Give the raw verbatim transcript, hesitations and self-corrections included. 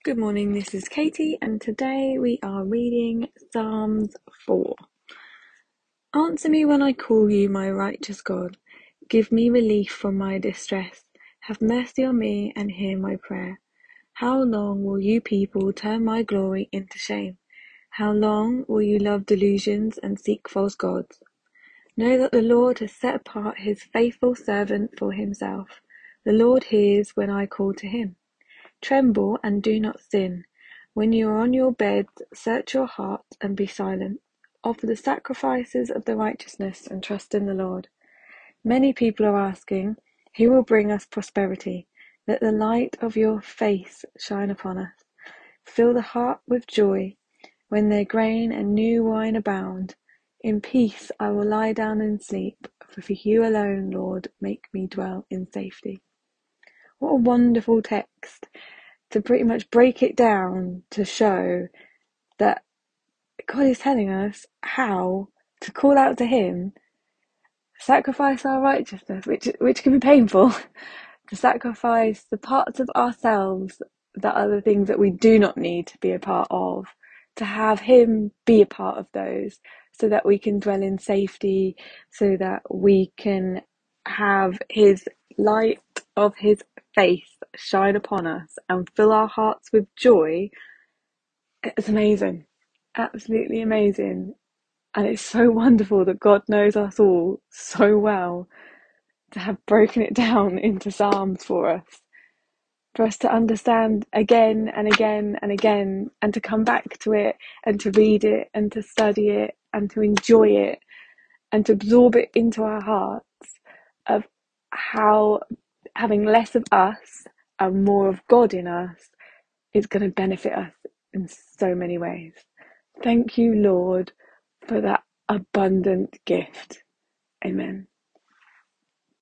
Good morning, this is Katie, and today we are reading Psalms four. Answer me when I call you, my righteous God. Give me relief from my distress. Have mercy on me and hear my prayer. How long will you people turn my glory into shame? How long will you love delusions and seek false gods? Know that the Lord has set apart his faithful servant for himself. The Lord hears when I call to him. Tremble and do not sin. When you are on your bed, search your heart and be silent. Offer the sacrifices of the righteousness and trust in the Lord. Many people are asking, who will bring us prosperity? Let the light of your face shine upon us. Fill the heart with joy when their grain and new wine abound. In peace I will lie down and sleep, for for you alone, Lord, make me dwell in safety. What a wonderful text to pretty much break it down to show that God is telling us how to call out to him, sacrifice our righteousness, which which can be painful, to sacrifice the parts of ourselves that are the things that we do not need to be a part of, to have him be a part of those so that we can dwell in safety, so that we can have his light of his face shine upon us and fill our hearts with joy. It's amazing, absolutely amazing. And it's so wonderful that God knows us all so well to have broken it down into Psalms for us, for us to understand again and again and again, and to come back to it and to read it and to study it and to enjoy it and to absorb it into our hearts, of how having less of us and more of God in us is going to benefit us in so many ways. Thank you, Lord, for that abundant gift. Amen.